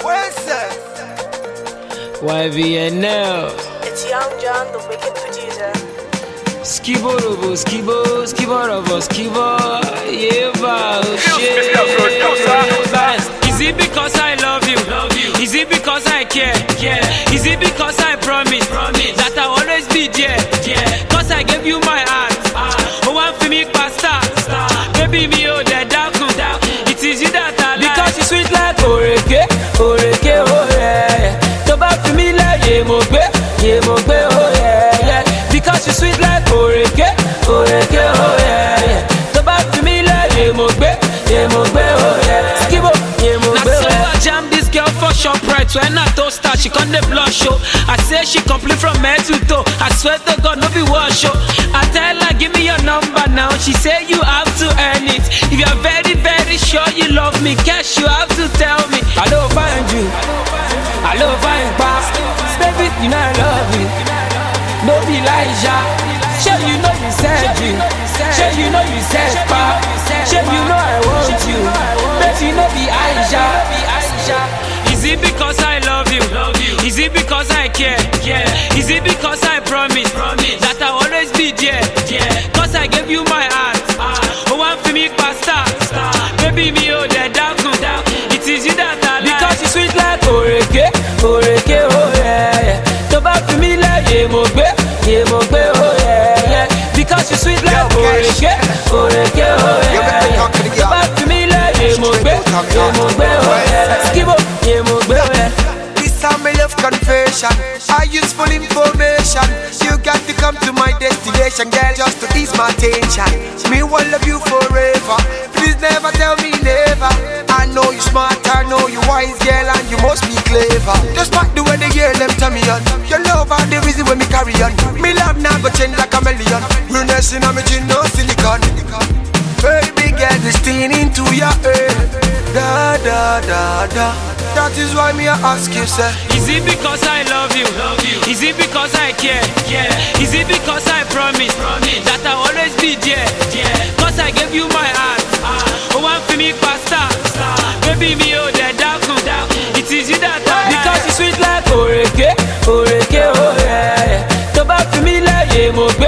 Where's that? YVNL. It's Young John, the wicked producer. Skibo robo, skibo, skibo robo, skibo. Yeah, shit. Is it because I love you? Is it because I care? Is it because I promise that I'll always be there? Cause I gave you my heart. Oh, one for me, pasta. Baby, me, oh, the dark. It is you that I like. Because you sweet like Oreke, Oreke, oh yeah. Toba for me like Yemogbe, oh yeah. Because you sweet like Oreke, Oreke, oh yeah. Toba for me like Yemogbe, oh yeah. Skibo, Yemogbe, oh yeah. I jam this girl for ShopRite. When I toast her, she come the blush show. I say she complete from head to toe. I swear to God, no be wash show. I tell her, give me your number now. She say you have to earn it. If you're very, very sure you love me, cash you have to tell me. I don't find you. I love find back. Baby, you know I love you. No be Elijah. Sure you know you said you. Sure you know you said pop. Sure you know I want you. Baby, no be Aisha. Is it because I love you? Is it because I care? Is it because I promise that I'll always be there? Cause I gave you my heart. Oh, one for me, pasta. Baby, me, oh, the dark. It is you that I like. Because you sweet like Oreke, Oreke, oh yeah. Toba for me like Yemogbe, oh yeah. Because you sweet like Oreke, Oreke, oh yeah. Toba for me like Yemogbe, oh yeah. Skibo, Yemogbe, oh yeah. This time my love confession. I use full information. You got to come to my destination, girl, just to ease my tension. Me will love you forever. Please never tell me never. I know you smart, I know you wise, girl, and you must be clever. Just back the way they hear them tell me on. Your love are the reason when me carry on. Me love now go change like a million. Realness in a me gin, no silicon. Baby girl, this thing into your head. Da da da da. That is why me I ask you, sir. Is it because I love you? Is it because I care? Is it because I promise that I'll always be there? Cause I gave you my heart. Oh, one for me, pasta. Baby, me, oh, the dark. It is you that I like. Because you sweet like Oreke, Oreke, oh yeah. Toba for me like Yemogbe,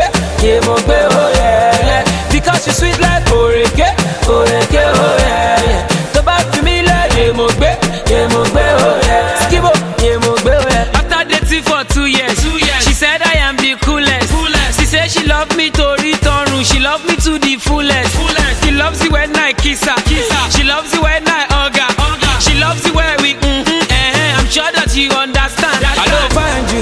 oh yeah. Because you sweet like Oreke, Oreke, oh yeah. Toba for me like Yemogbe, oh yeah. Skibo, Yemogbe, oh yeah. After dating for 2 years, she said I am the coolest. She said she loved me to return room. She loved me to the fullest. She loves it when I kiss her. She loves it when I hug her. She loves it when we I'm sure that you understand. I love find you.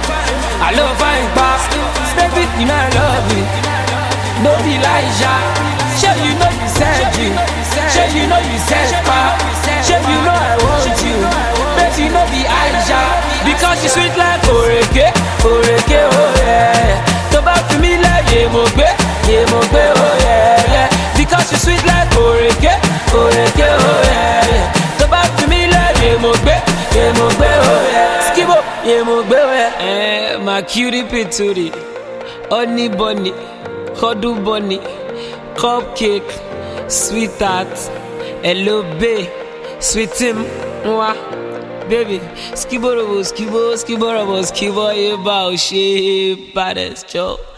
I love find back. Baby, you know I love you. No be Elijah. Sure you know you said you. Sure you know you said pop. Sure you know I want you. Baby, no be Aisha. Because you sweet like Oreke, Oreke, oh yeah. Toba for me like Yemogbe, oh yeah. Because you sweet like Oreke, Oreke, oh yeah. Toba for me like Yemogbe, oh yeah. Skibo, Yemogbe, oh yeah. My cutie pituri, honey bunny, cuddle bunny, cupcake, sweetheart, hello babe, sweet him, mwah. Baby, skibo robo, skibo, yeah, bow, shape, baddest joke.